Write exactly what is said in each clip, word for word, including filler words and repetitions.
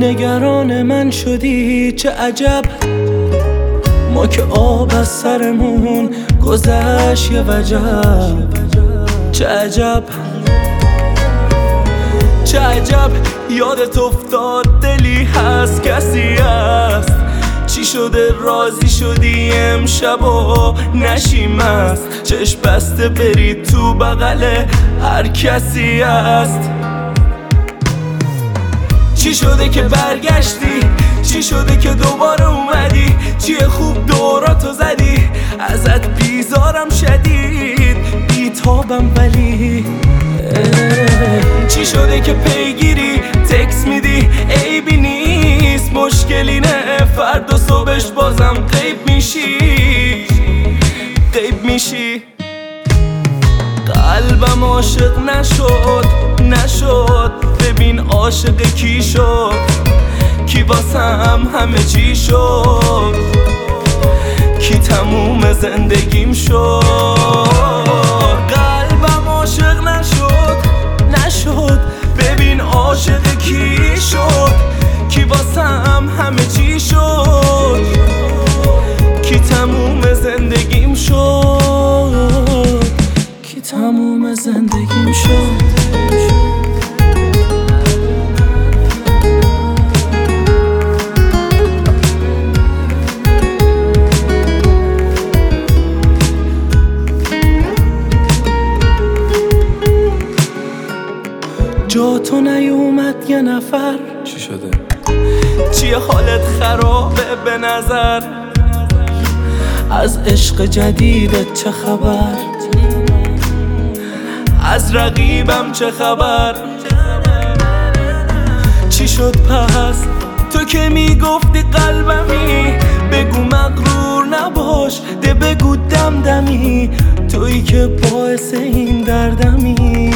نگران من شدی چه عجب، ما که آب از سرمون گذشت یه وجب. چه عجب چه عجب یادت افتاد دلی هست کسی هست. چی شده راضی شدی امشب و نشیم است، چشم بسته بری تو بغل هر کسی هست. چی شده که برگشتی، چی شده که دوباره اومدی، چیه خوب دوراتو زدی، ازت بیزارم شدید بیتابم ولی چی شده که پیگیری تکس میدی عیبی نیست، مشکلی نه فردا صبحش بازم غیب میشی غیب میشی. قلبم عاشق نشد نشد، ببین عاشق کی شد، کی واسم همه چی شد، کی تموم زندگیم شد. قلبم عاشق نشد نشد، ببین عاشق کی شد، کی واسم همه چی شد، کی تموم زندگیم شد، کی تموم زندگیم شد. جا تو نیومد یه نفر، چی شده؟ چیه حالت خرابه به نظر، از عشق جدیدت چه خبر، از رقیبم چه خبر. چی شد پس تو که میگفتی قلبمی، بگو مغرور نباش ده بگو دمدمی، تویی که باعث این دردمی.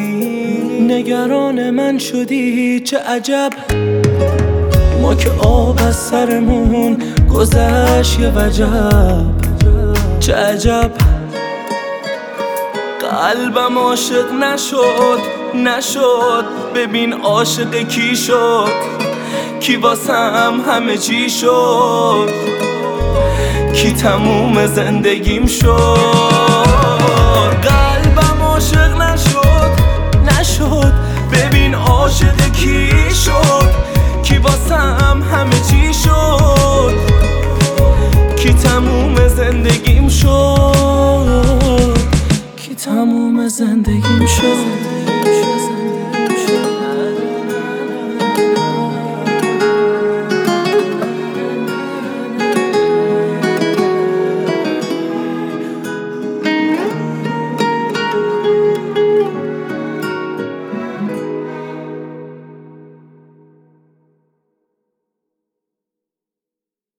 نگران من شدی چه عجب، ما که آب از سرمون گذشت یه وجب. چه عجب قلبم عاشق نشد نشد، ببین عاشق کی شد، کی واسم همه چی شد، کی تموم زندگیم شد. قلبم عاشق نشد نشد، ببین عاشق کی شد، کی واسم همه چی شد، کی تموم زندگیم شد، کی تموم زندگیم شد.